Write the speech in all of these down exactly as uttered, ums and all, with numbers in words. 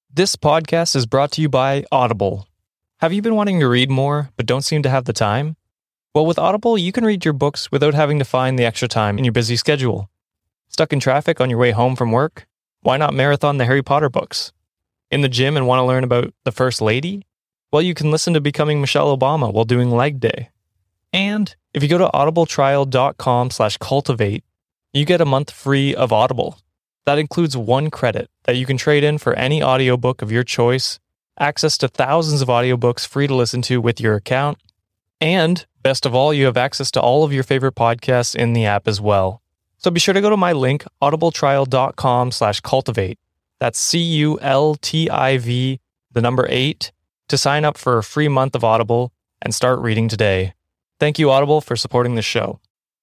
This podcast is brought to you by Audible. Have you been wanting to read more, but don't seem to have the time? Well, with Audible, you can read your books without having to find the extra time in your busy schedule. Stuck in traffic on your way home from work? Why not marathon the Harry Potter books? In the gym and want to learn about the First Lady? Well, you can listen to Becoming Michelle Obama while doing leg day. And if you go to audibletrial.com slash cultivate, you get a month free of Audible. That includes one credit that you can trade in for any audiobook of your choice, access to thousands of audiobooks free to listen to with your account, and best of all, you have access to all of your favorite podcasts in the app as well. So be sure to go to my link, audibletrial.com slash cultivate. That's C U L T I V, the number eight, to sign up for a free month of Audible and start reading today. Thank you, Audible, for supporting the show.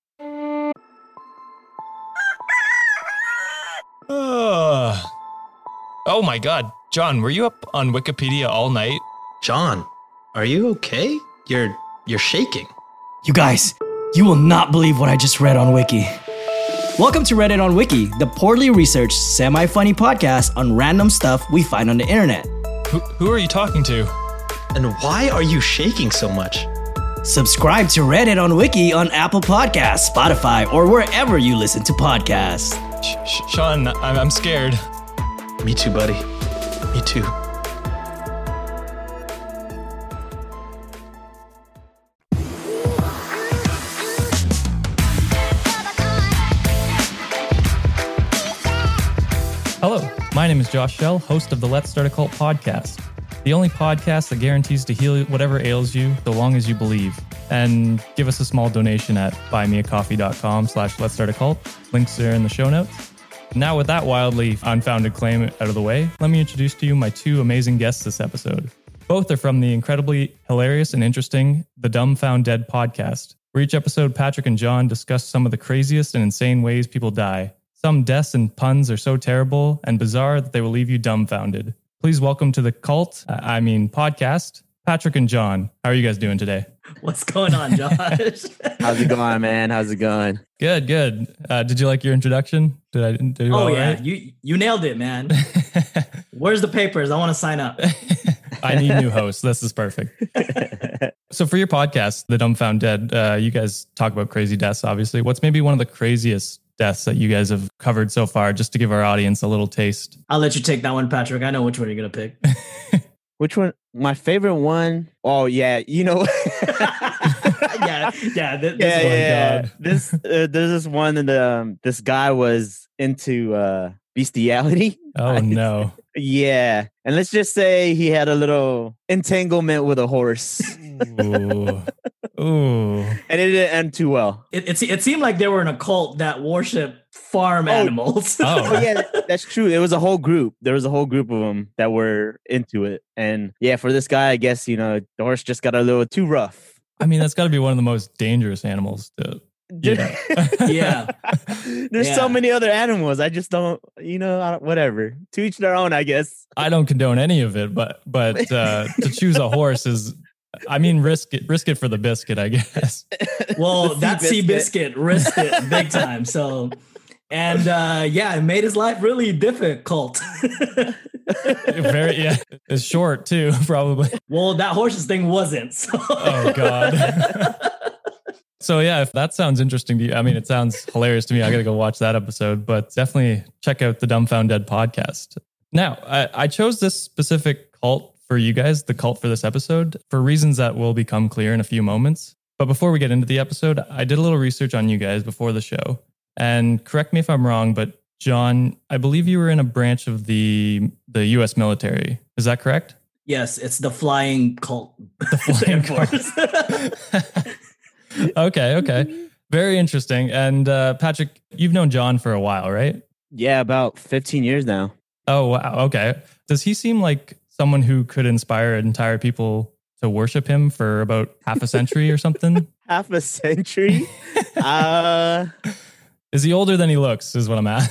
Uh, oh my god, John, were you up on Wikipedia all night? John, are you okay? You're you're shaking. You guys, you will not believe what I just read on Wiki. Welcome to Reddit on Wiki, the poorly researched, semi-funny podcast on random stuff we find on the internet. Who, who are you talking to? And why are you shaking so much? Subscribe to Reddit on Wiki on Apple Podcasts, Spotify, or wherever you listen to podcasts. Sh- Sean, I'm, I'm scared. Me too, buddy. Me too. Hello, my name is Josh Shell, host of the Let's Start a Cult podcast. The only podcast that guarantees to heal whatever ails you so long as you believe. And give us a small donation at buymeacoffee.com slash let's start a cult. Links are in the show notes. Now with that wildly unfounded claim out of the way, let me introduce to you my two amazing guests this episode. Both are from the incredibly hilarious and interesting The Dumb Found Dead podcast, where each episode Patrick and John discuss some of the craziest and insane ways people die. Some deaths and puns are so terrible and bizarre that they will leave you dumbfounded. Please welcome to the cult, I mean podcast, Patrick and John. How are you guys doing today? What's going on, Josh? How's it going, man? How's it going? Good, good. Uh, did you like your introduction? Did I do Oh all yeah, right? you you nailed it, man. Where's the papers? I want to sign up. I need new hosts. This is perfect. So for your podcast, The Dumb Found Dead, uh, you guys talk about crazy deaths, obviously. What's maybe one of the craziest deaths that you guys have covered so far, just to give our audience a little taste? I'll let you take that one, Patrick. I know which one you're gonna pick. Which one? My favorite one? Oh, yeah. You know. yeah, yeah. This, yeah, this yeah. one, This, uh, there's this one, and um, this guy was into uh, bestiality. Oh, no. Yeah. And let's just say he had a little entanglement with a horse. Ooh. Ooh. And it didn't end too well. It, it, it seemed like they were in a cult that worship farm Oh. animals. Oh. Oh, yeah, that- that's true. It was a whole group. There was a whole group of them that were into it. And yeah, for this guy, I guess, you know, the horse just got a little too rough. I mean, that's got to be one of the most dangerous animals to... Yeah. Yeah. There's Yeah. so many other animals. I just don't, you know, I don't, whatever. To each their own, I guess. I don't condone any of it, but but uh, to choose a horse is... I mean, risk it, risk it for the biscuit, I guess. Well, The that sea sea biscuit risked it big time. So, and uh, yeah, it made his life really difficult. Very, yeah. It's short too, probably. Well, that horse's thing wasn't. So. Oh God. So yeah, if that sounds interesting to you, I mean, it sounds hilarious to me. I got to go watch that episode, but definitely check out the Dumb Found Dead podcast. Now, I, I chose this specific cult for you guys, the cult for this episode, for reasons that will become clear in a few moments. But before we get into the episode, I did a little research on you guys before the show. And correct me if I'm wrong, but John, I believe you were in a branch of the the U S military. Is that correct? Yes, it's the flying cult. The flying cult. Okay, okay. Very interesting. And uh, Patrick, you've known John for a while, right? Yeah, about fifteen years now. Oh, wow. Okay. Does he seem like someone who could inspire entire people to worship him for about half a century or something? Half a century? uh, Is he older than he looks, is what I'm at.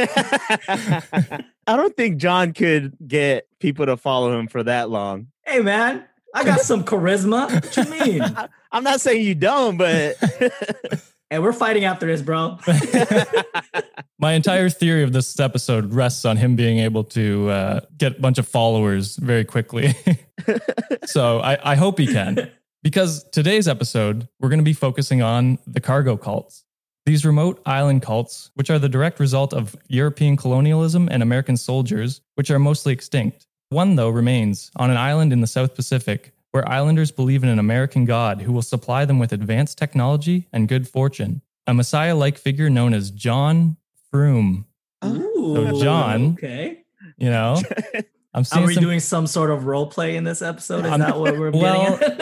I don't think John could get people to follow him for that long. Hey, man, I got some charisma. What you mean? I'm not saying you don't, but And we're fighting after this, bro. My entire theory of this episode rests on him being able to uh, get a bunch of followers very quickly. So I, I hope he can. Because today's episode, we're going to be focusing on the cargo cults. These remote island cults, which are the direct result of European colonialism and American soldiers, which are mostly extinct. One, though, remains on an island in the South Pacific, where islanders believe in an American god who will supply them with advanced technology and good fortune. A messiah-like figure known as John Froome. Ooh, So John, okay. you know, I'm seeing Are we some... doing some sort of role play in this episode? Is I'm- that what we're well- getting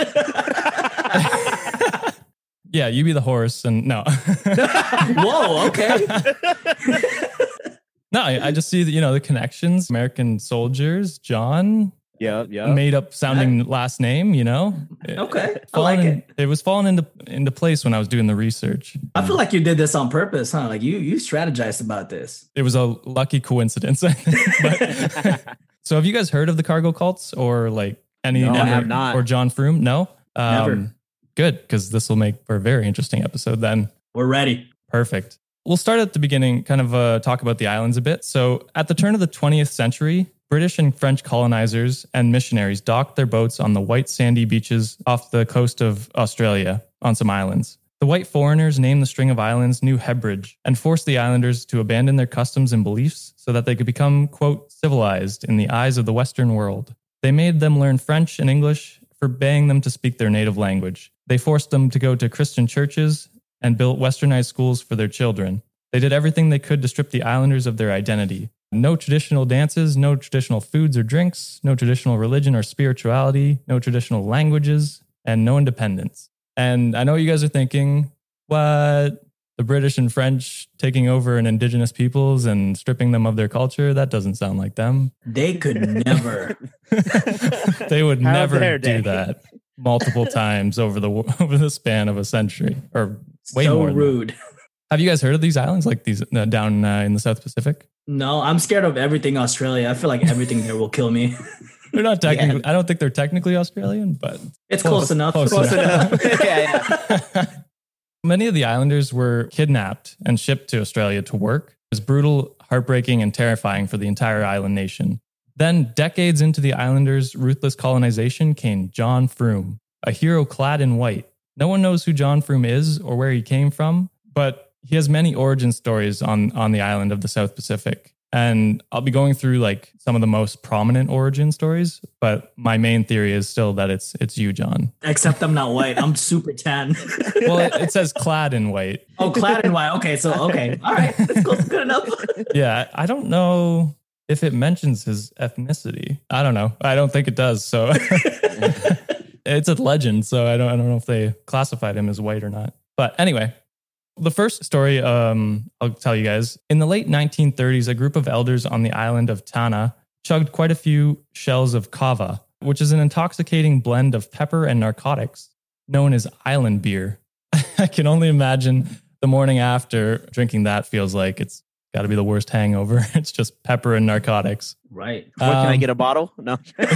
at? Yeah, you be the horse and no. Whoa, okay. No, I I just see that, you know, the connections, American soldiers, John, Yeah, yeah. made up sounding last name, you know? Okay, I Falling like in- it. It was falling into into place when I was doing the research. I feel like you did this on purpose, huh? Like you you strategized about this. It was a lucky coincidence, I think. But- so have you guys heard of the cargo cults or like any No, I any- have not. or John Froome? No? Um, Never. Good, because this will make for a very interesting episode then. We're ready. Perfect. We'll start at the beginning, kind of uh, talk about the islands a bit. So at the turn of the twentieth century, British and French colonizers and missionaries docked their boats on the white sandy beaches off the coast of Australia on some islands. The white foreigners named the string of islands New Hebrides and forced the islanders to abandon their customs and beliefs so that they could become, quote, civilized in the eyes of the Western world. They made them learn French and English, forbidding them to speak their native language. They forced them to go to Christian churches and built westernized schools for their children. They did everything they could to strip the islanders of their identity. No traditional dances, no traditional foods or drinks, no traditional religion or spirituality, no traditional languages, and no independence. And I know you guys are thinking, what? The British and French taking over an indigenous peoples and stripping them of their culture? That doesn't sound like them. They could never. They would How never dare do they. that multiple times over the over the span of a century or way so more. than that. rude. Have you guys heard of these islands like these uh, down uh, in the South Pacific? No, I'm scared of everything Australia. I feel like everything here will kill me. They're not technically. I don't think they're technically Australian, but It's close, enough. Close, Close enough. enough. yeah, yeah. Many of the islanders were kidnapped and shipped to Australia to work. It was brutal, heartbreaking, and terrifying for the entire island nation. Then, decades into the islanders' ruthless colonization, came John Froome, a hero clad in white. No one knows who John Froome is or where he came from, but he has many origin stories on, on the island of the South Pacific. And I'll be going through like some of the most prominent origin stories, but my main theory is still that it's it's you, John. Except I'm not white. I'm super tan. Well, it, it says clad in white. Oh, clad in white. Okay, so okay. All right. That's close, good enough. Yeah, I don't know if it mentions his ethnicity. I don't know. I don't think it does. So it's a legend. So I don't I don't know if they classified him as white or not. But anyway, the first story um, I'll tell you guys. In the late nineteen thirties, a group of elders on the island of Tanna chugged quite a few shells of kava, which is an intoxicating blend of pepper and narcotics known as island beer. I can only imagine the morning after drinking that feels like. It's got to be the worst hangover. It's just pepper and narcotics. Right. What, can I Um, get a bottle? No.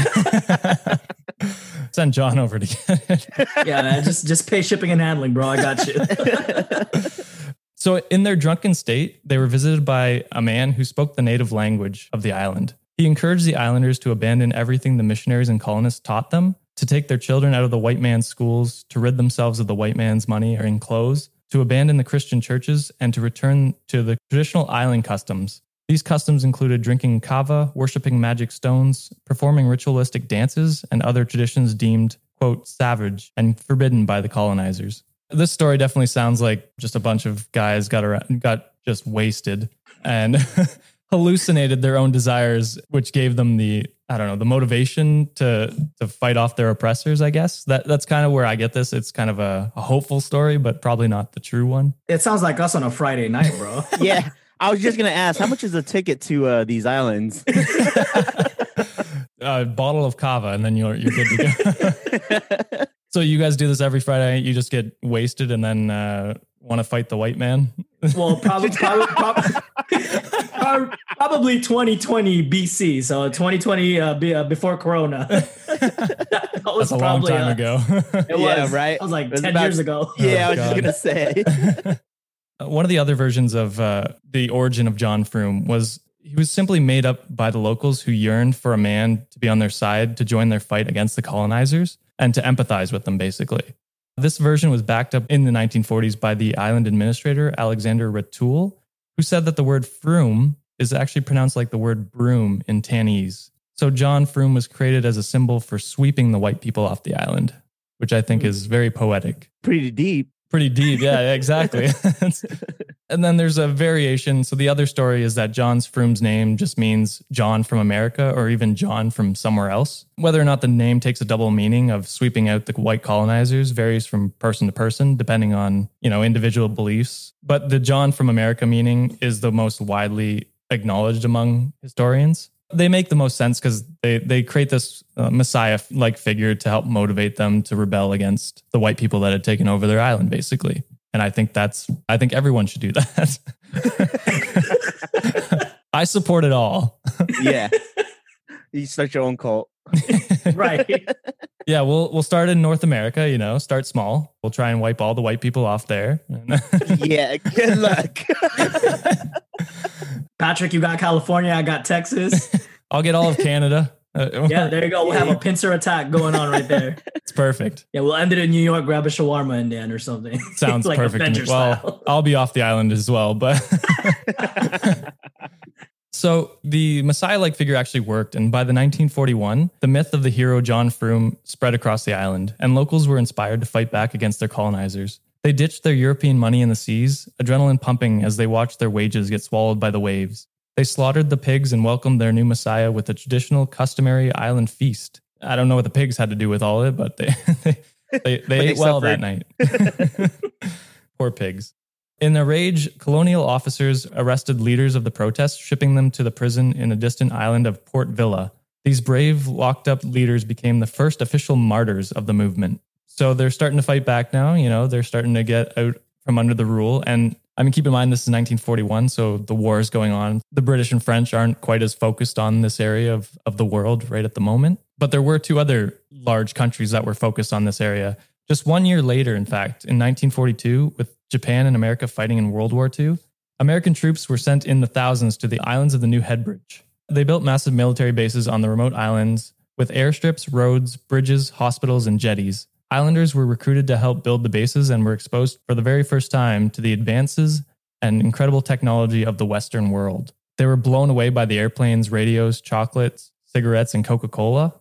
Send John over to get it. Yeah, man, just just pay shipping and handling, bro. I got you. So in their drunken state, they were visited by a man who spoke the native language of the island. He encouraged the islanders to abandon everything the missionaries and colonists taught them, to take their children out of the white man's schools, to rid themselves of the white man's money and clothes, to abandon the Christian churches, and to return to the traditional island customs. These customs included drinking kava, worshiping magic stones, performing ritualistic dances, and other traditions deemed, quote, savage and forbidden by the colonizers. This story definitely sounds like just a bunch of guys got around, got just wasted and hallucinated their own desires, which gave them the, I don't know, the motivation to to fight off their oppressors, I guess. That That's kind of where I get this. It's kind of a, a hopeful story, but probably not the true one. It sounds like us on a Friday night, bro. Yeah. I was just going to ask, how much is a ticket to uh, these islands? A bottle of kava, and then you're, you're good to go. So you guys do this every Friday. You just get wasted and then uh, want to fight the white man? Well, probably probably, probably, probably twenty twenty B C. So twenty twenty uh, be, uh, before Corona. That was That's a long probably time us. ago. It Yeah, was right? That was like It was ten about- years ago. Yeah, I was God. just gonna say. One of the other versions of uh, the origin of John Froome was he was simply made up by the locals who yearned for a man to be on their side to join their fight against the colonizers and to empathize with them, basically. This version was backed up in the nineteen forties by the island administrator, Alexander Ratul, who said that the word Froome is actually pronounced like the word broom in Tannese. So John Froome was created as a symbol for sweeping the white people off the island, which I think is very poetic. Pretty deep. Pretty deep. Yeah, exactly. And then there's a variation. So the other story is that John Froome's name just means John from America or even John from somewhere else. Whether or not the name takes a double meaning of sweeping out the white colonizers varies from person to person, depending on, you know, individual beliefs. But the John from America meaning is the most widely acknowledged among historians. They make the most sense because they, they create this uh, Messiah-like figure to help motivate them to rebel against the white people that had taken over their island, basically. And I think that's, I think everyone should do that. I support it all. Yeah. You start your own cult. Right. Yeah, we'll we'll start in North America, you know, start small. We'll try and wipe all the white people off there. Yeah, good luck. Patrick, you got California. I got Texas. I'll get all of Canada. Uh, Yeah, there you go. We'll have a pincer attack going on right there. It's perfect. Yeah, we'll end it in New York, grab a shawarma in the end or something. Sounds Like perfect to me. Avenger Well, style. I'll be off the island as well, but so the Messiah-like figure actually worked, and by the nineteen forty-one, the myth of the hero John Froome spread across the island, and locals were inspired to fight back against their colonizers. They ditched their European money in the seas, adrenaline pumping as they watched their wages get swallowed by the waves. They slaughtered the pigs and welcomed their new Messiah with a traditional, customary island feast. I don't know what the pigs had to do with all of it, but they they, they, they ate they well suffered. that night. Poor pigs. In their rage, colonial officers arrested leaders of the protests, shipping them to the prison in a distant island of Port Vila. These brave, locked-up leaders became the first official martyrs of the movement. So they're starting to fight back now. You know, they're starting to get out from under the rule. And I mean, keep in mind, this is nineteen forty-one, so the war is going on. The British and French aren't quite as focused on this area of, of the world right at the moment. But there were two other large countries that were focused on this area. Just one year later, in fact, in nineteen forty-two, with Japan and America fighting in World War Two, American troops were sent in the thousands to the islands of the New Headbridge. They built massive military bases on the remote islands with airstrips, roads, bridges, hospitals, and jetties. Islanders were recruited to help build the bases and were exposed for the very first time to the advances and incredible technology of the Western world. They were blown away by the airplanes, radios, chocolates, cigarettes, and Coca-Cola.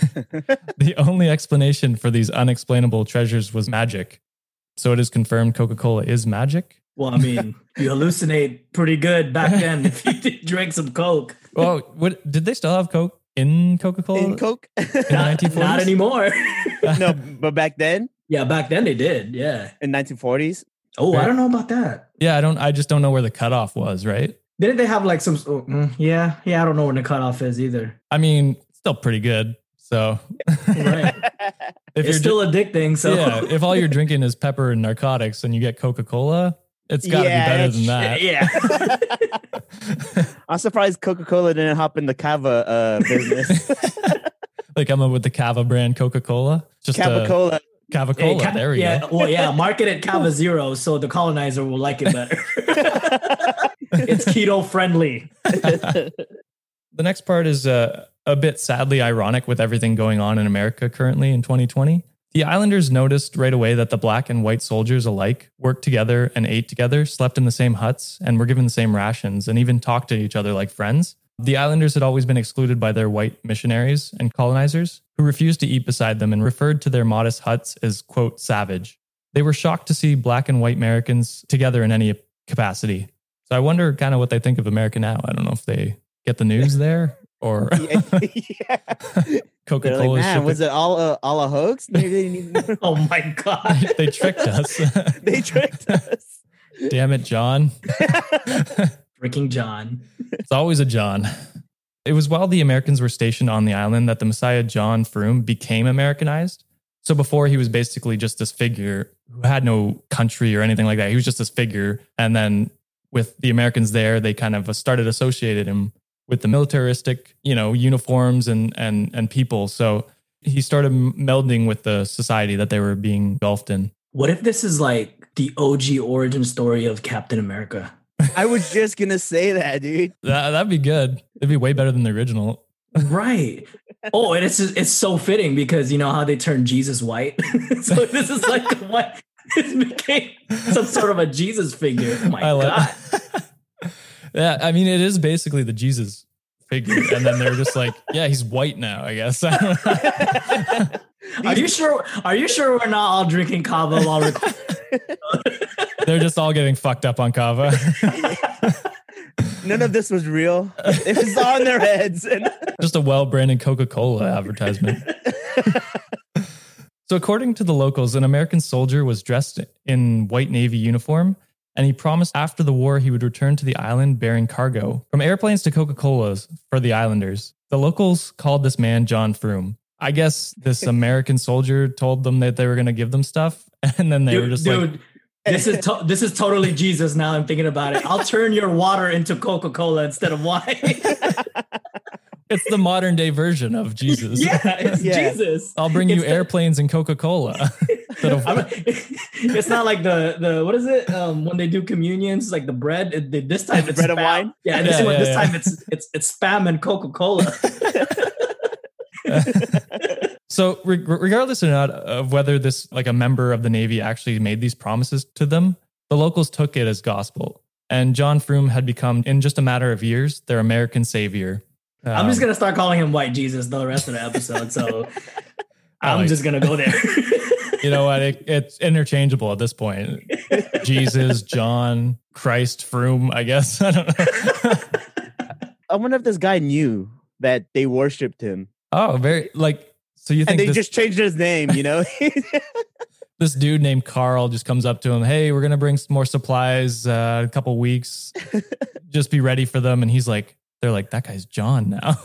The only explanation for these unexplainable treasures was magic. So it is confirmed Coca-Cola is magic. Well, I mean, you hallucinate pretty good back then if you did drink some Coke. Well, what, did they still have Coke in Coca-Cola In Coke? in the nineteen forties? Not anymore. No, but back then, Yeah, back then they did. Yeah. in nineteen forties, Oh, I don't know about that. Yeah, I don't. I just don't know where the cutoff was. Right. Didn't they have like some? Oh, mm, yeah, yeah. I don't know when the cutoff is either. I mean, still pretty good. So Right. if It's still addicting. So yeah, if all you're drinking is pepper and narcotics, and you get Coca-Cola, it's got to Yeah, be better it's- than that. yeah. I'm surprised Coca-Cola didn't hop in the Cava uh, business. They come up with the Cava brand Coca-Cola. Just Cava uh, Cola. Cava Hey, Cola. Ca- There we yeah, go. well, yeah. Market it Cava Zero, so the colonizer will like it better. It's keto friendly. The next part is uh, a bit sadly ironic with everything going on in America currently in twenty twenty. The islanders noticed right away that the black and white soldiers alike worked together and ate together, slept in the same huts, and were given the same rations, and even talked to each other like friends. The islanders had always been excluded by their white missionaries and colonizers, who refused to eat beside them and referred to their modest huts as, quote, savage. They were shocked to see black and white Americans together in any capacity. So I wonder kind of what they think of America now. I don't know if they get the news there or Yeah. Yeah. They're Coca-Cola. like, man, shipping- was it all a, all a hoax? Maybe they, didn't- Oh my god. they tricked us. they tricked us. Damn it, John. Freaking John. It's always a John. It was while the Americans were stationed on the island that the Messiah John Froome became Americanized. So before, he was basically just this figure who had no country or anything like that. He was just this figure. And then with the Americans there, they kind of started associated him with the militaristic, you know, uniforms and and and people. So he started melding with the society that they were being engulfed in. What if this is like the O G origin story of Captain America? I was just gonna say that, dude. That, that'd be good. It'd be way better than the original. Right. Oh, and it's it's so fitting because you know how they turned Jesus white. So this is like the white. It became some sort of a Jesus figure. Oh my I god. like, yeah, I mean, it is basically the Jesus figure, and then they're just like, yeah, he's white now, I guess. Are you sure? Are you sure we're not all drinking kava while recording? They're just all getting fucked up on kava. None of this was real. It was on their heads. And Just a well-branded Coca-Cola advertisement. So according to the locals, an American soldier was dressed in white Navy uniform, and he promised after the war he would return to the island bearing cargo, from airplanes to Coca-Colas, for the islanders. The locals called this man John Froome. I guess this American soldier told them that they were going to give them stuff, and then they dude, were just dude, like... this is to- this is totally Jesus. Now I'm thinking about it. I'll turn your water into Coca-Cola instead of wine. It's the modern day version of Jesus. Yeah, it's Yeah. Jesus. I'll bring you It's the- airplanes and Coca-Cola. Instead of- I'm- it's not like the the what is it um, when they do communions? It's like the bread. It, this time it's Bread and spam. wine? Yeah, this, Yeah, one, yeah, this yeah. time it's it's it's spam and Coca-Cola. So re- regardless or not of whether this, like a member of the Navy actually made these promises to them, the locals took it as gospel. And John Froome had become, in just a matter of years, their American savior. I'm just Um, gonna start calling him White Jesus the rest of the episode. So I I'm like- just gonna go there. You know what? It, it's interchangeable at this point. Jesus, John, Christ, Froome, I guess. I don't know. I wonder if this guy knew that they worshipped him. Oh, very, like, so you And think they this, just changed his name, you know? this dude named Carl just comes up to him, hey, we're going to bring some more supplies uh, in a couple weeks. Just be ready for them. And he's like, they're like, that guy's John now.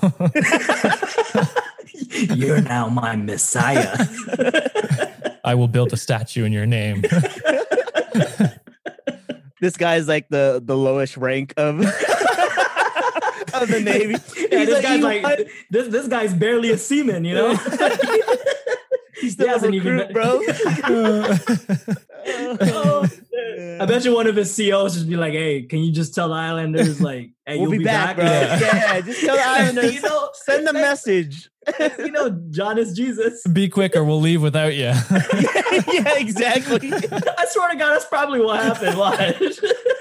You're now my Messiah. I will build a statue in your name. This guy's like the, the lowest rank of, of the Navy. Yeah, He's this guy's like "You this. This guy's barely a seaman, you know. He's still a hasn't even recruit, been- bro. Oh, I bet you one of his C Os just be like, "Hey, can you just tell the Islanders like, hey, We'll you'll be, back, bro. Yeah. Yeah. just tell the Islanders. You know, Send the message. you know, John is Jesus. Be quick or we'll leave without you. Yeah, exactly. I swear to God, that's probably what happened. Watch.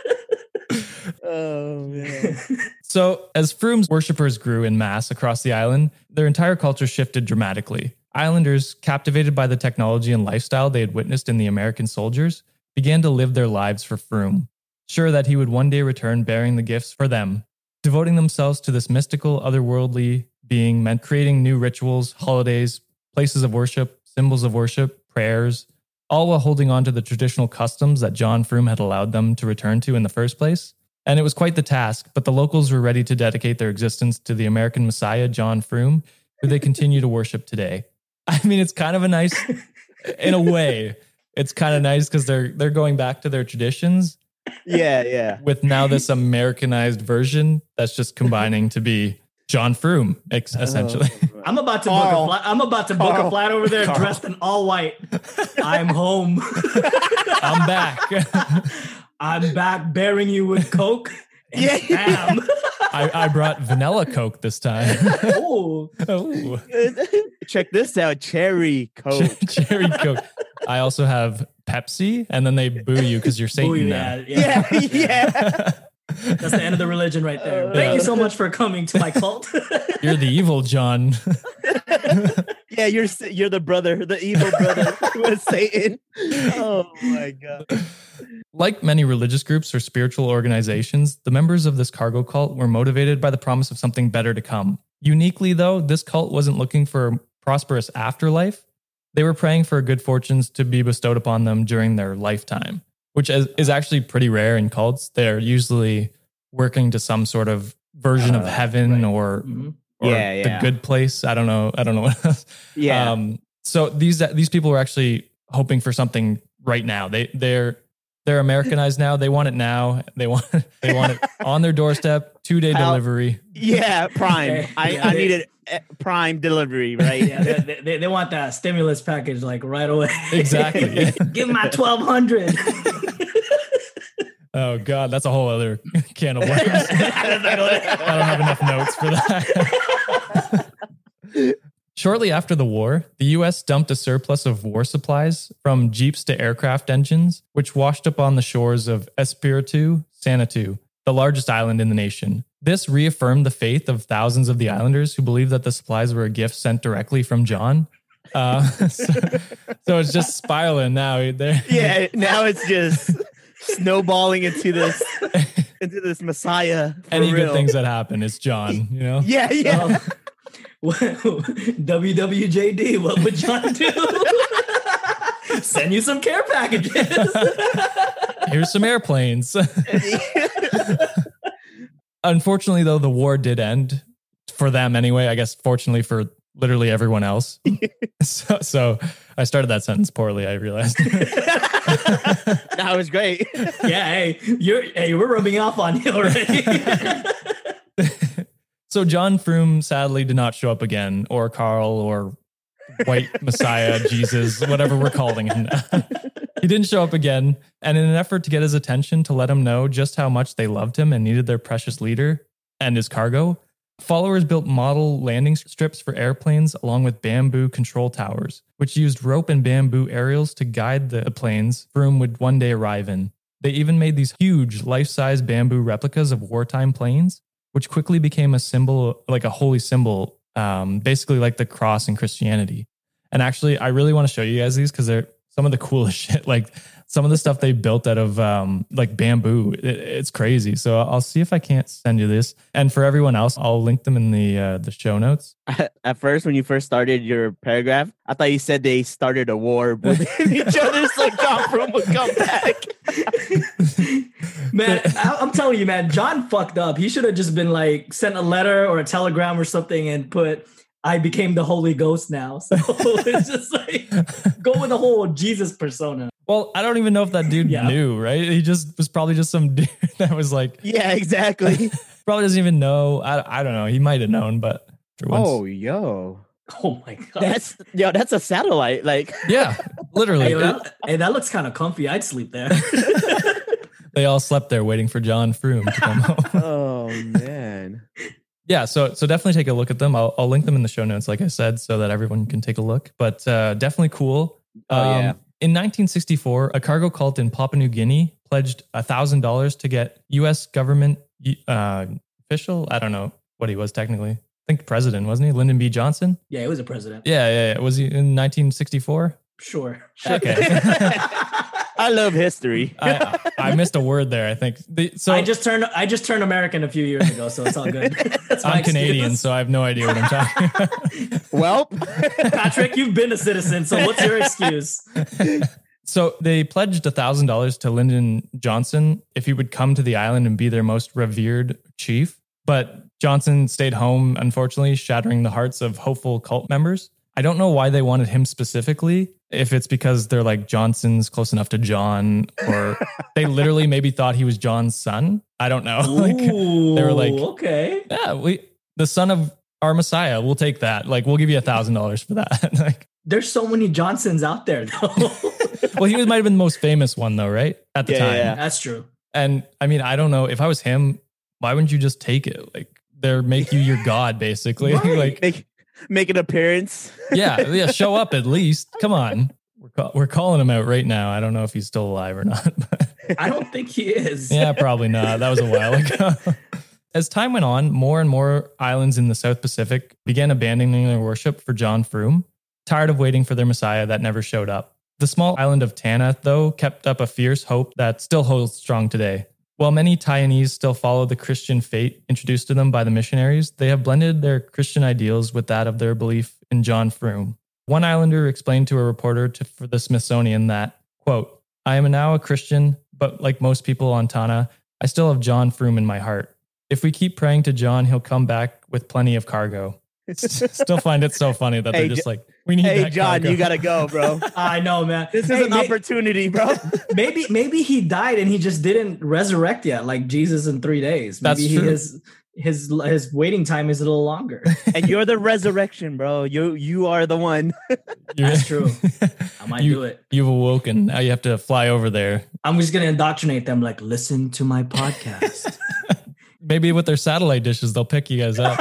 Oh man. So, as Froome's worshippers grew in mass across the island, their entire culture shifted dramatically. Islanders, captivated by the technology and lifestyle they had witnessed in the American soldiers, began to live their lives for Froome, sure that he would one day return bearing the gifts for them. Devoting themselves to this mystical, otherworldly being meant creating new rituals, holidays, places of worship, symbols of worship, prayers, all while holding on to the traditional customs that John Froome had allowed them to return to in the first place. And it was quite the task, but the locals were ready to dedicate their existence to the American Messiah, John Froome, who they continue to worship today. I mean, it's kind of a nice, in a way, it's kind of nice because they're they're going back to their traditions Yeah, yeah. with now this Americanized version that's just combining to be John Froome, ex- essentially. Oh, I'm about to book Carl. a flight. I'm about to book Carl. a flight over there, Carl. dressed in all white. I'm home. I'm back. I'm back, bearing you with Coke. And Yeah. spam. I, I brought vanilla Coke this time. Oh, Oh, Check this out, cherry coke. cherry Coke. I also have Pepsi, and then they boo you because you're Satan oh, now. yeah, yeah. Yeah, yeah. That's the end of the religion right there. Uh, Thank you so much for coming to my cult. You're the evil John. Yeah, you're s- you're the brother, the evil brother with Satan. Oh my god. Like many religious groups or spiritual organizations, the members of this cargo cult were motivated by the promise of something better to come. Uniquely, though, this cult wasn't looking for a prosperous afterlife. They were praying for good fortunes to be bestowed upon them during their lifetime, which is, is actually pretty rare in cults. They're usually working to some sort of version of Uh, heaven right. or, Mhm. or Yeah, the yeah. good place. I don't know. I don't know what else. Yeah. Um, so these these people were actually hoping for something right now. They they're They're Americanized now. They want it now. They want they want it on their doorstep, two day delivery. Yeah, Prime. Okay. I, Yeah, I they- needed uh, Prime delivery, right? Yeah, they, they, they want that stimulus package like right away. Exactly. Give my twelve hundred. Oh God, that's a whole other can of worms. I don't have enough notes for that. Shortly after the war, the U S dumped a surplus of war supplies from jeeps to aircraft engines, which washed up on the shores of Espiritu Santo, the largest island in the nation. This reaffirmed the faith of thousands of the islanders who believed that the supplies were a gift sent directly from John. Uh, so, so it's just spiraling now. They're, Yeah, now it's just snowballing into this into this Messiah. For any real. good things that happen, it's John, you know? Yeah, yeah. Um, W W J D, what would John do? Send you some care packages. Here's some airplanes. Unfortunately, though, the war did end for them anyway. I guess fortunately for literally everyone else. so, so I started that sentence poorly, I realized. That was great. Yeah, hey, you're hey, we're rubbing off on you already. So John Froome sadly did not show up again, or Carl, or White Messiah, Jesus, whatever we're calling him now. He didn't show up again. And in an effort to get his attention, to let him know just how much they loved him and needed their precious leader and his cargo, followers built model landing strips for airplanes along with bamboo control towers, which used rope and bamboo aerials to guide the planes Froome would one day arrive in. They even made these huge life-size bamboo replicas of wartime planes, which quickly became a symbol, like a holy symbol, um, basically like the cross in Christianity. And actually, I really want to show you guys these because they're some of the coolest shit. Like some of the stuff they built out of um, like bamboo, it, it's crazy. So I'll see if I can't send you this. And for everyone else, I'll link them in the uh, the show notes. At first, when you first started your paragraph, I thought you said they started a war with each other so John Froome would come back. Man, I, I'm telling you, man, John fucked up. He should have just been like sent a letter or a telegram or something and put, I became the Holy Ghost now. So it's just like, go with the whole Jesus persona. Well, I don't even know if that dude Yeah. knew, right? He just was probably just some dude that was like, Yeah, exactly. probably doesn't even know. I, I don't know. He might have known, but once- Oh, yo. Oh my God. That's yo, that's a satellite. Like yeah, literally. hey, that, hey, that looks kind of comfy. I'd sleep there. They all slept there waiting for John Froome to come home. oh man. Yeah, so so definitely take a look at them. I'll, I'll link them in the show notes, like I said, so that everyone can take a look. But uh, definitely cool. Oh, yeah. In nineteen sixty-four, a cargo cult in Papua New Guinea pledged one thousand dollars to get U S government uh, official, I don't know what he was technically. I think president, wasn't he? Lyndon B. Johnson? Yeah, he was a president. Yeah, yeah, yeah. Was he in nineteen sixty-four? Sure. Okay. I love history. I, I missed a word there, I think. The, so I just turned I just turned American a few years ago, so it's all good. That's my I'm Canadian, excuse. so I have no idea what I'm talking about. Well, Patrick, you've been a citizen, so what's your excuse? So they pledged one thousand dollars to Lyndon Johnson if he would come to the island and be their most revered chief. But Johnson stayed home, unfortunately, shattering the hearts of hopeful cult members. I don't know why they wanted him specifically, if it's because they're like Johnson's close enough to John, or they literally maybe thought he was John's son. I don't know. Like, Ooh, they were like, okay. yeah, we the son of our Messiah. We'll take that. Like, we'll give you a thousand dollars for that. Like, There's so many Johnsons out there, though. well, he was, might have been the most famous one, though, right? At the Yeah, time. yeah. That's true. And I mean, I don't know if I was him, why wouldn't you just take it? Like, they're make you your god, basically. Right. Like, make make an appearance. yeah, yeah, show up at least. Come on, we're call, we're calling him out right now. I don't know if he's still alive or not. But I don't think he is. yeah, probably not. That was a while ago. As time went on, more and more islands in the South Pacific began abandoning their worship for John Froome, tired of waiting for their Messiah that never showed up. The small island of Tanna, though, kept up a fierce hope that still holds strong today. While many Taiwanese still follow the Christian faith introduced to them by the missionaries, they have blended their Christian ideals with that of their belief in John Froome. One islander explained to a reporter to, for the Smithsonian that, quote, I am now a Christian, but like most people on Tanna, I still have John Froome in my heart. If we keep praying to John, he'll come back with plenty of cargo. Still find it so funny that Hey, they're just Jo- like, we need Hey, that John, cargo. you gotta go, bro. I know, man. This is Hey, an may- opportunity, bro. maybe maybe he died and he just didn't resurrect yet, like Jesus in three days. Maybe That's he, true. his his his waiting time is a little longer. And you're the resurrection, bro. You you are the one. You're- That's true. I might You- do it. You've awoken. Now you have to fly over there. I'm just gonna indoctrinate them. Like, listen to my podcast. Maybe with their satellite dishes, they'll pick you guys up.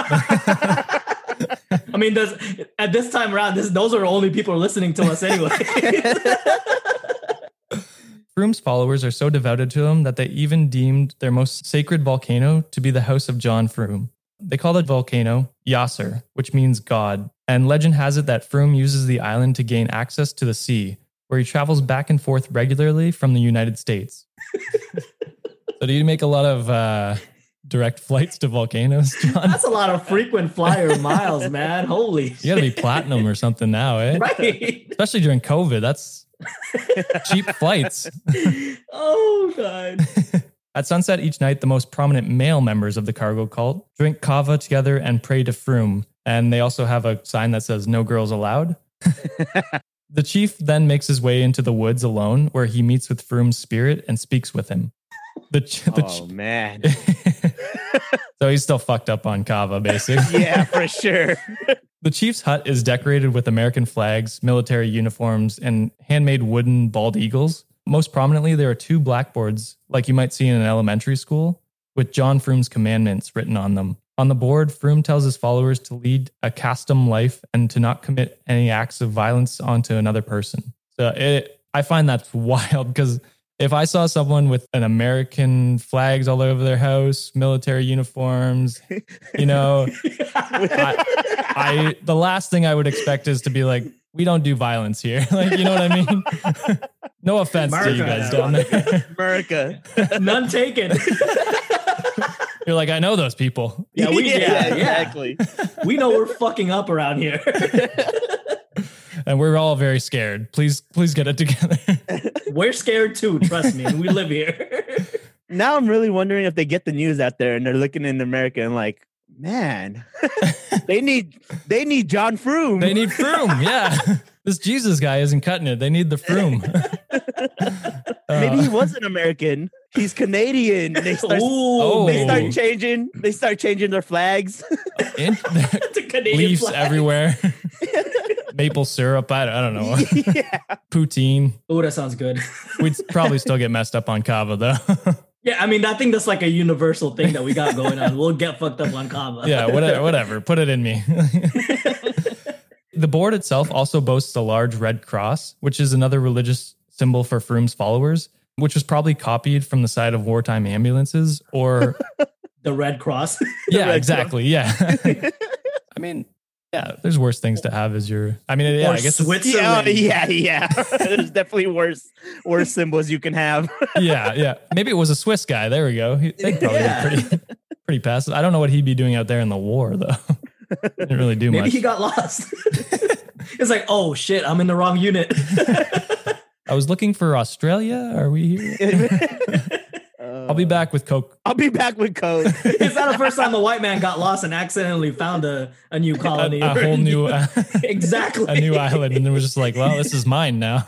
I mean, does at this time around, this those are the only people listening to us anyway. Froome's followers are so devoted to him that they even deemed their most sacred volcano to be the house of John Froome. They call the volcano Yasser, which means God. And legend has it that Froome uses the island to gain access to the sea, where he travels back and forth regularly from the United States. So do you make a lot of uh, direct flights to volcanoes, John? That's a lot of frequent flyer miles, man. Holy You gotta be platinum or something now, eh? right. Especially during COVID. That's cheap flights. Oh god. At sunset each night, the most prominent male members of the cargo cult drink kava together and pray to Froome. And they also have a sign that says no girls allowed. The chief then makes his way into the woods alone, where he meets with Froome's spirit and speaks with him. The, ch- the Oh ch- man. So he's still fucked up on kava, basically. Yeah, for sure. The chief's hut is decorated with American flags, military uniforms, and handmade wooden bald eagles. Most prominently, there are two blackboards, like you might see in an elementary school, with John Froome's commandments written on them. On the board, Froome tells his followers to lead a custom life and to not commit any acts of violence onto another person. So it, I find that's wild, because if I saw someone with an American flags all over their house, military uniforms, you know, I, I the last thing I would expect is to be like, we don't do violence here. Like, you know what I mean? No offense to you guys down there. America. None taken. You're like, I know those people. Yeah, we yeah, yeah. exactly. We know we're fucking up around here. And we're all very scared. Please, please get it together. We're scared too, trust me. We live here. Now I'm really wondering if they get the news out there and they're looking in America and like, man, they need they need John Froome. They need Froome. Yeah. This Jesus guy isn't cutting it. They need the Froome. Maybe Uh, he wasn't American. He's Canadian. They start, Ooh, they Oh. start changing. They start changing their flags. in- the Canadian leaves flag. everywhere. Maple syrup. I, I don't know. Yeah. Poutine. Oh, that sounds good. We'd probably still get messed up on kava, though. Yeah, I mean, I think that's like a universal thing that we got going on. We'll get fucked up on kava. Yeah, whatever, whatever. Put it in me. The board itself also boasts a large red cross, which is another religious symbol for Froome's followers, which was probably copied from the side of wartime ambulances or... The Red Cross. Yeah, Red exactly. Yeah. I mean, yeah, there's worse things to have as your... I mean, yeah, or I guess... it's- Switzerland. Yeah, yeah, yeah. There's definitely worse, worse symbols you can have. Yeah, yeah. Maybe it was a Swiss guy. There we go. He, they probably Yeah. look pretty, pretty passive. I don't know what he'd be doing out there in the war, though. Didn't really do Maybe much. he got lost. It's like, oh shit, I'm in the wrong unit. I was looking for Australia. Are we here? I'll be back with Coke. I'll be back with code. It's not the first time the white man got lost and accidentally found a, a new A, colony. a whole new, uh, exactly. a new island, and it was just like, well, this is mine now.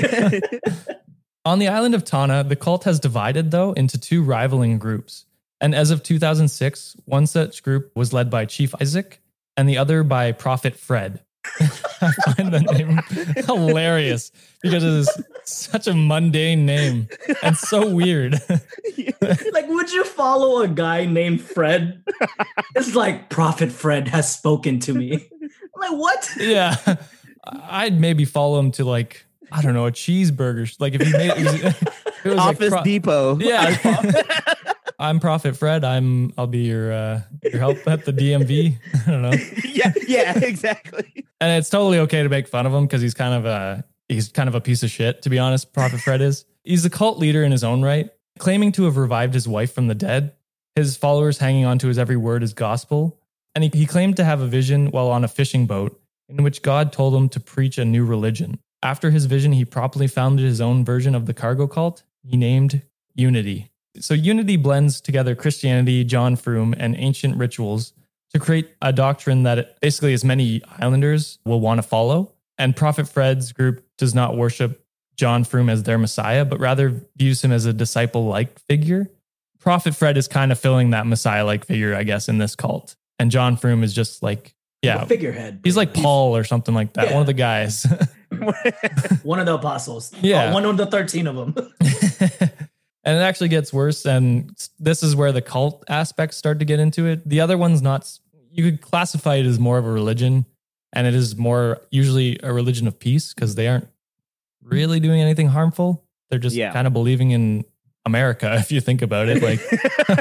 On the island of Tana, the cult has divided, though, into two rivaling groups. And as of two thousand six, one such group was led by Chief Isaac and the other by Prophet Fred. I find the name hilarious because it is such a mundane name and so weird. Like, would you follow a guy named Fred? It's like, Prophet Fred has spoken to me. I'm like, what? Yeah. I'd maybe follow him to, like, I don't know, a cheeseburger. Like if he made it, it was like Office pro- Depot. Yeah. I'm Prophet Fred. I'm I'll be your uh, your help at the D M V. I don't know. yeah, yeah, exactly. And it's totally okay to make fun of him because he's kind of a he's kind of a piece of shit, to be honest. Prophet Fred is. He's a cult leader in his own right, claiming to have revived his wife from the dead. His followers hanging on to his every word as gospel. And he, he claimed to have a vision while on a fishing boat in which God told him to preach a new religion. After his vision, he promptly founded his own version of the cargo cult he named Unity. So Unity blends together Christianity, John Froome, and ancient rituals to create a doctrine that basically as many islanders will want to follow. And Prophet Fred's group does not worship John Froome as their Messiah, but rather views him as a disciple-like figure. Prophet Fred is kind of filling that Messiah-like figure, I guess, in this cult. And John Froome is just like, yeah, a figurehead. He's like Paul or something like that. Yeah. One of the guys. One of the apostles. Yeah. Oh, one of the thirteen of them. And it actually gets worse. And this is where the cult aspects start to get into it. The other one's not, you could classify it as more of a religion. And it is more usually a religion of peace because they aren't really doing anything harmful. They're just Yeah. kind of believing in America, if you think about it. Like,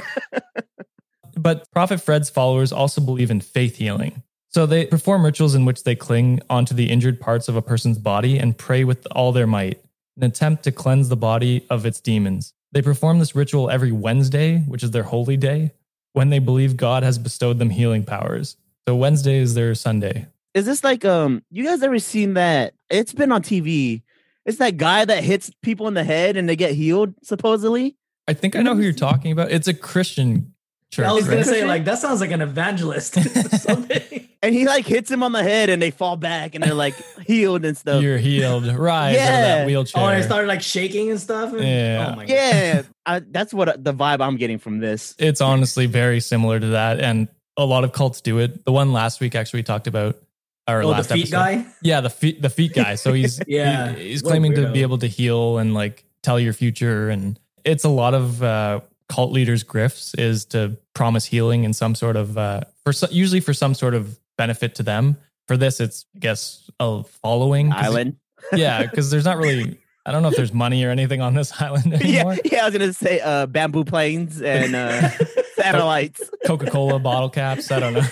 but Prophet Fred's followers also believe in faith healing. So they perform rituals in which they cling onto the injured parts of a person's body and pray with all their might, in an attempt to cleanse the body of its demons. They perform this ritual every Wednesday, which is their holy day, when they believe God has bestowed them healing powers. So Wednesday is their Sunday. Is this like um? You guys ever seen that? It's been on T V. It's that guy that hits people in the head and they get healed, supposedly. I think I know who you're talking about. It's a Christian church. I was right? gonna say, like, that sounds like an evangelist or something. And he like hits him on the head and they fall back and they're like healed and stuff. You're healed. Rise out of Yeah. that wheelchair. Oh, and it started like shaking and stuff. And, Yeah. Oh my god. Yeah, I, that's what the vibe I'm getting from this. It's honestly very similar to that. And a lot of cults do it. The one last week, actually, we talked about. Our Oh, the last feet episode. guy. Yeah, the feet, the feet guy. So he's Yeah. he- he's What a claiming to weirdo. be able to heal and like tell your future, and it's a lot of uh, cult leaders' grifts is to promise healing in some sort of uh, for so, usually for some sort of benefit to them. For this, it's I guess a following 'cause- Island. Yeah, because there's not really. I don't know if there's money or anything on this island anymore. Yeah, yeah, I was gonna say uh, bamboo planes and uh, satellites. Coca-Cola bottle caps. I don't know.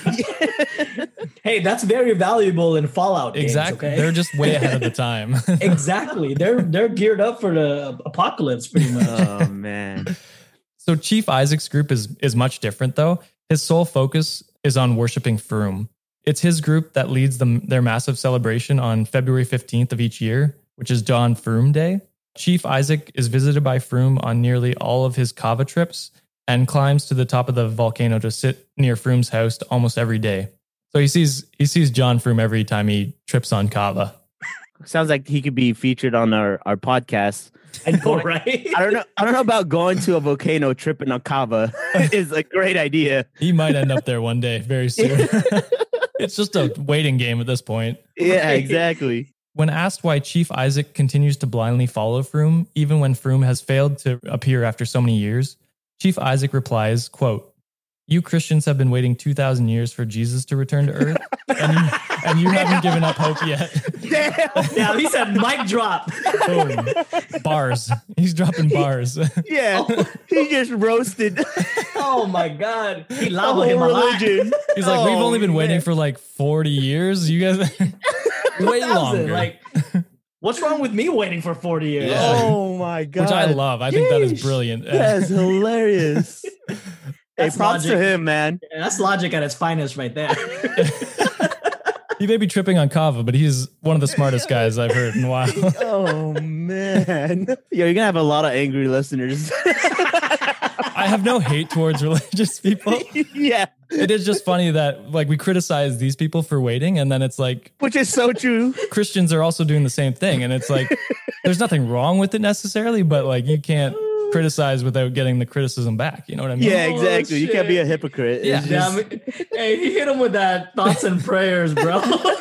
Hey, that's very valuable in Fallout games, Exactly. okay? They're just way ahead of the time. exactly. They're they're geared up for the apocalypse, pretty much. Oh man. So Chief Isaac's group is is much different though. His sole focus is on worshiping Froome. It's his group that leads them their massive celebration on February fifteenth of each year, which is John Froome Day. Chief Isaac is visited by Froome on nearly all of his kava trips and climbs to the top of the volcano to sit near Froome's house almost every day. So he sees he sees John Froome every time he trips on kava. Sounds like he could be featured on our, our podcast. I know, right? I don't know. I don't know about going to a volcano tripping on kava. Is a great idea. He might end up there one day very soon. It's just a waiting game at this point. Yeah, Right. exactly. When asked why Chief Isaac continues to blindly follow Froome, even when Froome has failed to appear after so many years, Chief Isaac replies, quote, "You Christians have been waiting two thousand years for Jesus to return to earth, and you, and you haven't given up hope yet." Damn. Yeah, he said mic drop. Boom. Bars. He's dropping bars. Yeah, he just roasted Oh my god. He the lava whole him a lot. religion. He's like, we've Oh, only been waiting man. for like forty years. You guys way Thousand, longer. Like, what's wrong with me waiting for forty years? Yeah. Oh my god, which I love. I think that is Yeesh. brilliant. That's hilarious. Hey, That's props to logic. him, man. Yeah, that's logic at its finest right there. He may be tripping on kava, but he's one of the smartest guys I've heard in a while. Oh man, yo, you're gonna have a lot of angry listeners. I have no hate towards religious people. Yeah, It is just funny that like we criticize these people for waiting, and then it's like which is so true. Christians are also doing the same thing, and it's like there's nothing wrong with it necessarily, but like you can't criticize without getting the criticism back. You know what I mean? Yeah, Oh, exactly. You can't be a shit. hypocrite. It's Yeah. just- Yeah, I mean, hey, he hit him with that thoughts and prayers, bro.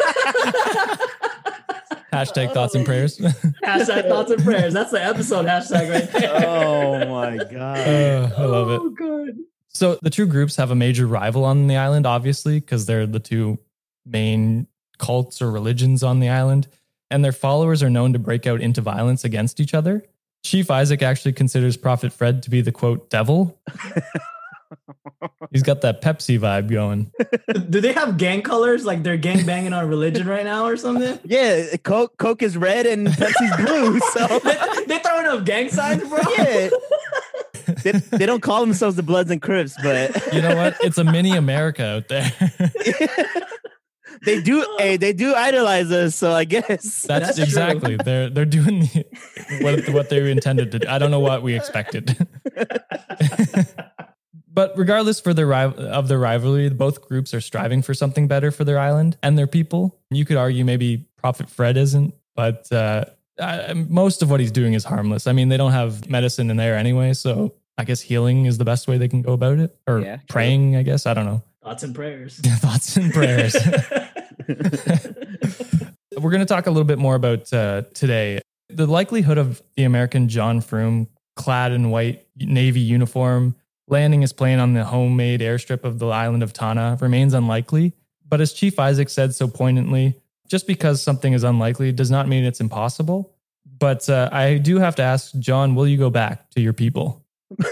Hashtag thoughts and prayers. Hashtag thoughts and prayers. That's the episode hashtag right there. oh my god. Uh, I love it. Oh, God. So the two groups have a major rival on the island, obviously, because they're the two main cults or religions on the island, and their followers are known to break out into violence against each other. Chief Isaac actually considers Prophet Fred to be the quote devil. He's got that Pepsi vibe going. Do they have gang colors? Like they're gang banging on religion right now or something? Yeah, Coke Coke is red and Pepsi's blue. So they, they throwing up gang signs, bro? yeah. They, they don't call themselves the Bloods and Crips, but You know what? It's a mini America out there. they do. Hey, they do idolize us. So I guess That's, That's true. exactly. They're they're doing the, what what they intended to do. I don't know what we expected. But regardless for the rival of the rivalry, both groups are striving for something better for their island and their people. You could argue maybe Prophet Fred isn't, but uh, I, most of what he's doing is harmless. I mean, they don't have medicine in there anyway, so I guess healing is the best way they can go about it. Or Yeah, true. praying, I guess. I don't know. Thoughts and prayers. Thoughts and prayers. We're going to talk a little bit more about uh, today. The likelihood of the American John Froome, clad in white Navy uniform, landing his plane on the homemade airstrip of the island of Tanna remains unlikely. But as Chief Isaac said so poignantly, just because something is unlikely does not mean it's impossible. But uh, I do have to ask, John, will you go back to your people?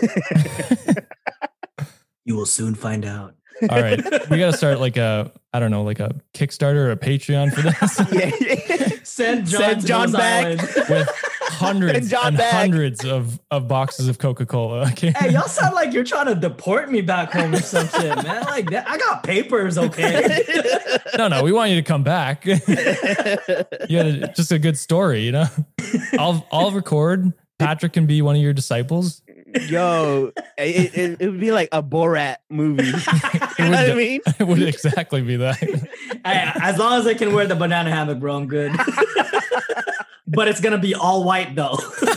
You will soon find out. All right. We got to start like a, I don't know, like a Kickstarter or a Patreon for this. Yeah. Send John, Send to John Rose back. Island. With hundreds And John and back. hundreds of, of boxes of Coca-Cola. Okay. Hey, y'all sound like you're trying to deport me back home or some shit, man. Like that, I got papers, okay? No, no, we want you to come back. You had just a good story, you know? I'll I'll record. Patrick can be one of your disciples. Yo, it, it, it would be like a Borat movie. You know what I mean? It would exactly be that. Hey, as long as I can wear the banana hammock, bro, I'm good. But it's gonna be all white though.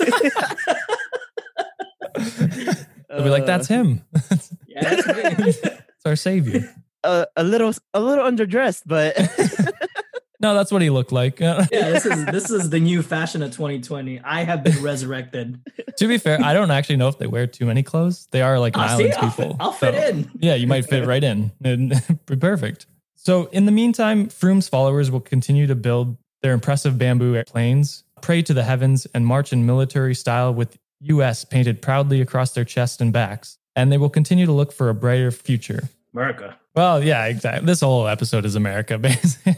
They'll be like, that's him. Yeah, that's me. It's our savior. Uh, a little, a little underdressed, but No, that's what he looked like. Uh, Yeah, this is this is the new fashion of twenty twenty. I have been resurrected. to be fair, I don't actually know if they wear too many clothes. They are like an Oh, see, islands I'll, people. fit, I'll fit So, in. Yeah, you might fit right in. It'd be perfect. So in the meantime, Froome's followers will continue to build their impressive bamboo planes, pray to the heavens, and march in military style with U S painted proudly across their chests and backs. And they will continue to look for a brighter future. America. Well, yeah, exactly. This whole episode is America, basically.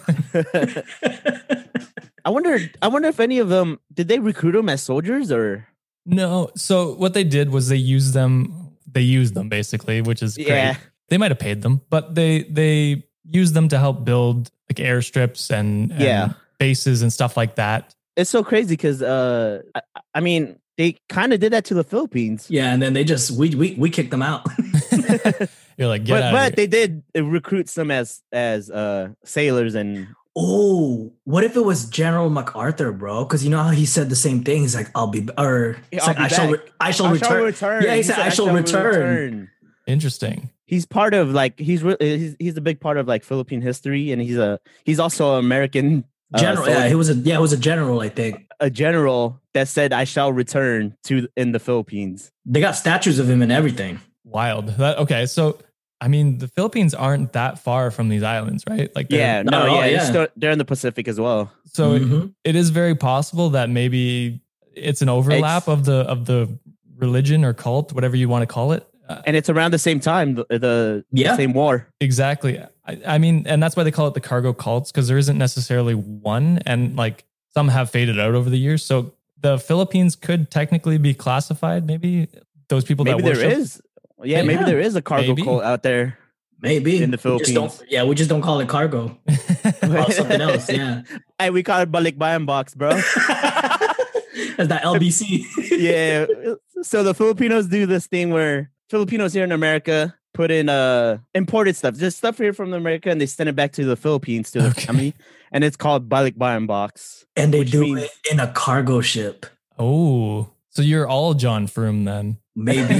I wonder. I wonder if any of them did they recruit them as soldiers or No. So what they did was they used them. They used them basically, which is great. Yeah. They might have paid them, but they they used them to help build like airstrips and, and Yeah. bases and stuff like that. it's so crazy because uh, I, I mean they kind of did that to the Philippines. Yeah, and then they just we we we kicked them out. You're like, get But out but of here. they did recruit some as as uh sailors and Oh, what if it was General MacArthur, bro? Because you know how he said the same thing. He's like, "I'll be," or Yeah, it's I'll like, be "I shall, back. re- I shall I return." shall return. Yeah, he said, "I shall return." Interesting. He's part of like he's re- he's he's a big part of like Philippine history, and he's a he's also an American uh, General, yeah, soldier- he was a yeah, he was a general, I think. a general that said, "I shall return to in the Philippines." They got statues of him and everything. Wild. That, okay, so I mean, the Philippines aren't that far from these islands, right? Like, they're- Yeah, Not no, at all, yeah, it's yeah. still, they're in the Pacific as well. So it- Mhm. it is very possible that maybe it's an overlap It's- of the of the religion or cult, whatever you want to call it. Uh, And it's around the same time, the, the Yeah. same war. exactly. I, I mean, and that's why they call it the cargo cults, because there isn't necessarily one, and like some have faded out over the years. So the Philippines could technically be classified. Maybe those people Maybe that there worship. is. Yeah, maybe Yeah. there is a cargo Maybe. cult out there. Maybe In the We just don't- Philippines. yeah, we just don't call it cargo. Call it something else. Yeah, Hey, we call it balikbayan box, bro. that's that L B C. Yeah. So the Filipinos do this thing where Filipinos here in America put in uh imported stuff, just stuff here from America, and they send it back to the Philippines to the Okay. family, and it's called balikbayan box. And they Which do means- it in a cargo ship. Oh, so you're all John Froome then? Maybe,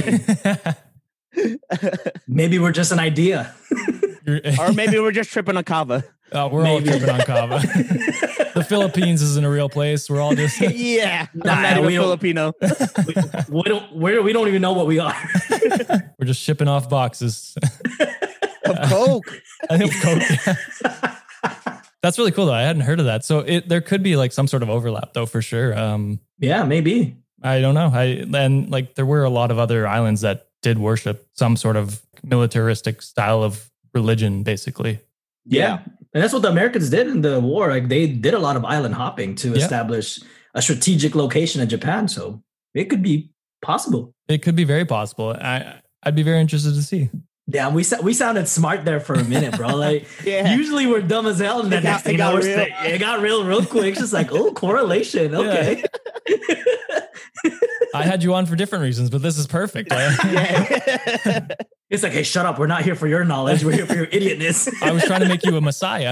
maybe we're just an idea. You're- Or maybe we're just tripping on kava. Oh, we're Maybe. all tripping on Kava. The Philippines isn't a real place. We're all just Yeah, Nah, I'm not even we don't- Filipino. we don't. We're, we don't even know what we are. we're just shipping off boxes. Of coke. I think Coke. That's really cool though. I hadn't heard of that. So it there could be like some sort of overlap though for sure. Um, Yeah, maybe. I don't know. I and like there were a lot of other islands that did worship some sort of militaristic style of religion, basically. Yeah. And that's what the Americans did in the war. Like they did a lot of island hopping to Yeah. establish a strategic location in Japan. So it could be possible. It could be very possible. I I'd be very interested to see. Yeah, we sa- we sounded smart there for a minute, bro. Like Yeah. usually we're dumb as hell, and then It got- next thing it you know, got we're real. straight- it got real, real quick. It's just like, oh, correlation. Okay. I had you on for different reasons, but this is perfect. It's like, hey, shut up. We're not here for your knowledge. We're here for your idiotness. I was trying to make you a messiah.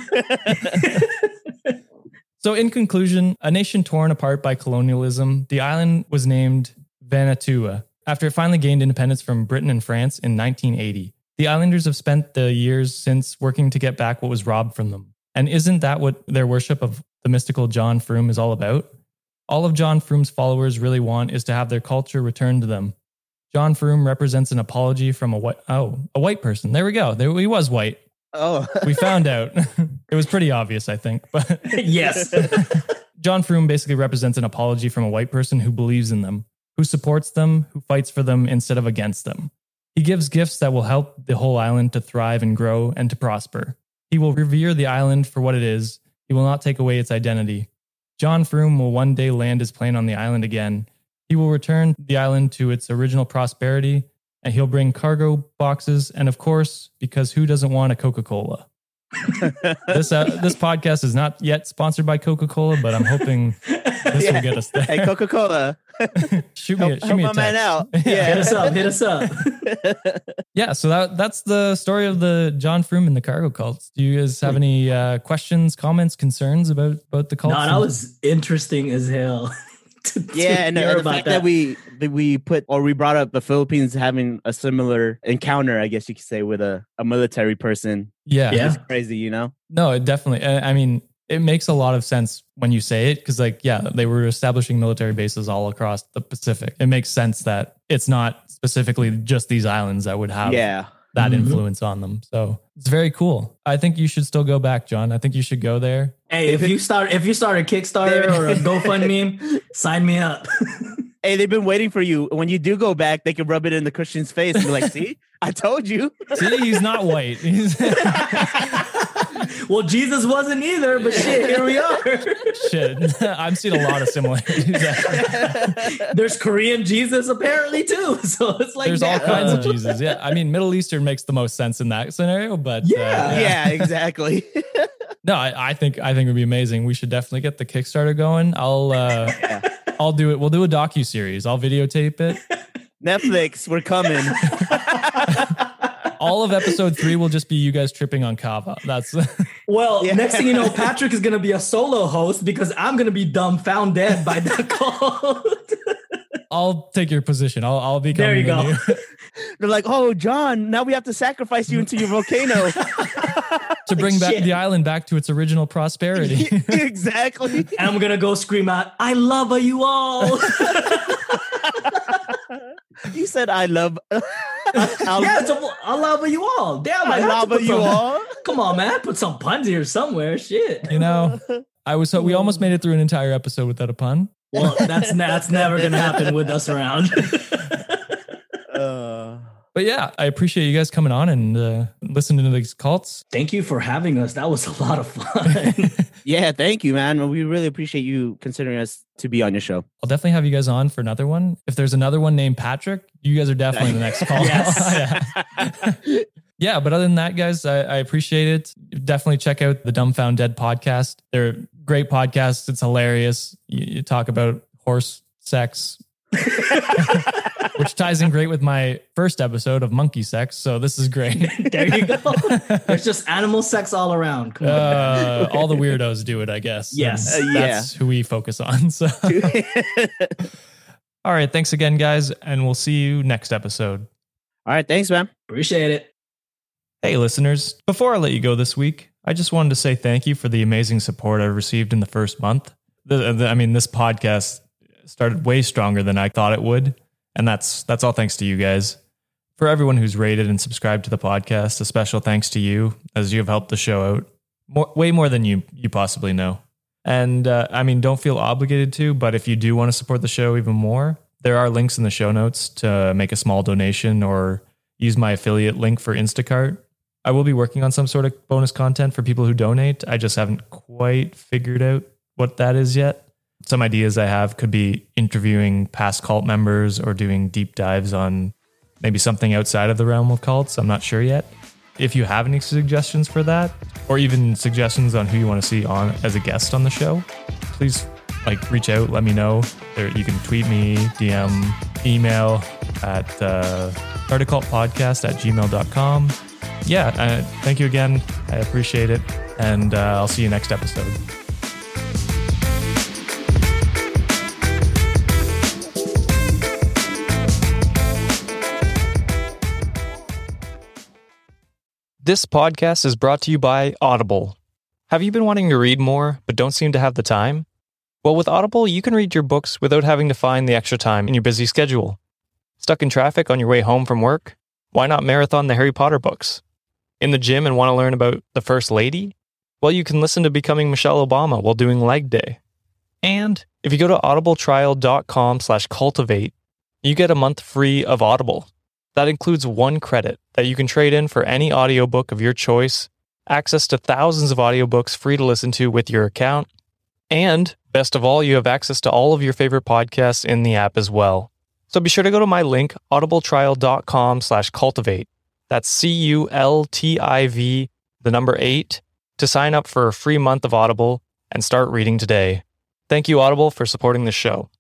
So in conclusion, a nation torn apart by colonialism, the island was named Vanuatu after it finally gained independence from Britain and France in nineteen eighty. The islanders have spent the years since working to get back what was robbed from them. And isn't that what their worship of the mystical John Froome is all about? All of John Froome's followers really want is to have their culture returned to them. John Froome represents an apology from a white, oh, a white person. There we go. There, he was white. Oh, We found out. It was pretty obvious, I think. But Yes. John Froome basically represents an apology from a white person who believes in them, who supports them, who fights for them instead of against them. He gives gifts that will help the whole island to thrive and grow and to prosper. He will revere the island for what it is. He will not take away its identity. John Froome will one day land his plane on the island again. He will return the island to its original prosperity, and he'll bring cargo boxes, and of course, because who doesn't want a Coca-Cola? this uh, this podcast is not yet sponsored by Coca-Cola, but I'm hoping this Yeah. will get us there. hey, Coca-Cola. shoot me, a, help, shoot help me a my man text. out. Hit Yeah. us up. Hit us up. Yeah, so that that's the story of the John Froome and the cargo cults. Do you guys have any uh, questions, comments, concerns about about the No, cults? that was interesting as hell. to, to Yeah, and hear uh, the about fact that. we that we put or we brought up the Philippines having a similar encounter, I guess you could say, with a, a military person. yeah, Yeah. It's crazy, you know? No, it definitely. I I mean, it makes a lot of sense when you say it because, like, yeah, they were establishing military bases all across the Pacific. It makes sense that it's not specifically just these islands that would have Yeah. that Mhm. influence on them. So it's very cool. I think you should still go back, John. I think you should go there. Hey, if you start if you start a Kickstarter or a GoFundMe, sign me up. Hey, they've been waiting for you. When you do go back, they can rub it in the Christian's face and be like, see, I told you. See, he's not white. He's Well, Jesus wasn't either, but shit, here we are. shit. I've seen a lot of similarities. There's Korean Jesus apparently too. So it's like There's all damn. kinds of Jesus. Yeah. I mean, Middle Eastern makes the most sense in that scenario, but uh, Yeah. Yeah, exactly. no, I, I think I think it would be amazing. We should definitely get the Kickstarter going. I'll uh, Yeah. I'll do it. We'll do a docu series. I'll videotape it. Netflix, we're coming. All of episode three will just be you guys tripping on kava. That's Well, Yeah. next thing you know, Patrick is gonna be a solo host because I'm gonna be dumbfounded by that call. I'll take your position. I'll I'll become There you the go. new- They're like, oh, John, now we have to sacrifice you into your volcano. to bring back Shit. the island back to its original prosperity. Exactly. And I'm gonna go scream out, I love you all. You said I love. I'll, Yeah, it's a, I love you all. Damn, I, I have to love put you some- all. Come on, man, put some puns here somewhere. Shit. You know, I was we almost made it through an entire episode without a pun. Well, that's that's never gonna happen with us around. Uh, But yeah, I appreciate you guys coming on and uh, listening to these cults. Thank you for having us. That was a lot of fun. yeah, thank you, man. We really appreciate you considering us to be on your show. I'll definitely have you guys on for another one. If there's another one named Patrick, you guys are definitely the next call. Yes. Yeah. Yeah, but other than that, guys, I, I appreciate it. Definitely check out the Dumbfound Dead podcast. They're great podcasts. It's hilarious. You, you talk about horse sex, which ties in great with my first episode of monkey sex. So this is great. There you go. There's just animal sex all around. Come on. Uh, all the weirdos do it, I guess. Yes. And Uh, yeah. That's who we focus on. So, all right. Thanks again, guys. And we'll see you next episode. All right, thanks, man. Appreciate it. Hey, listeners. Before I let you go this week, I just wanted to say thank you for the amazing support I've received in the first month. The, the, I mean, this podcast started way stronger than I thought it would. And that's that's all thanks to you guys. For everyone who's rated and subscribed to the podcast, a special thanks to you, as you have helped the show out more, way more than you you possibly know. And uh, I mean, don't feel obligated to, but if you do want to support the show even more, there are links in the show notes to make a small donation or use my affiliate link for Instacart. I will be working on some sort of bonus content for people who donate. I just haven't quite figured out what that is yet. Some ideas I have could be interviewing past cult members or doing deep dives on maybe something outside of the realm of cults. I'm not sure yet. If you have any suggestions for that, or even suggestions on who you want to see on as a guest on the show, please like reach out, let me know. There, you can tweet me, D M, email at uh, startacultpodcast at gmail dot com. Yeah, uh, thank you again. I appreciate it. And uh, I'll see you next episode. This podcast is brought to you by Audible. Have you been wanting to read more, but don't seem to have the time? Well, with Audible, you can read your books without having to find the extra time in your busy schedule. Stuck in traffic on your way home from work? Why not marathon the Harry Potter books? In the gym and want to learn about the First Lady? Well, you can listen to Becoming Michelle Obama while doing leg day. And if you go to audibletrial.com slash cultivate, you get a month free of Audible. That includes one credit that you can trade in for any audiobook of your choice, access to thousands of audiobooks free to listen to with your account, and best of all, you have access to all of your favorite podcasts in the app as well. So be sure to go to my link, audibletrial.com slash cultivate. That's C U L T I V, the number eight, to sign up for a free month of Audible and start reading today. Thank you, Audible, for supporting the show.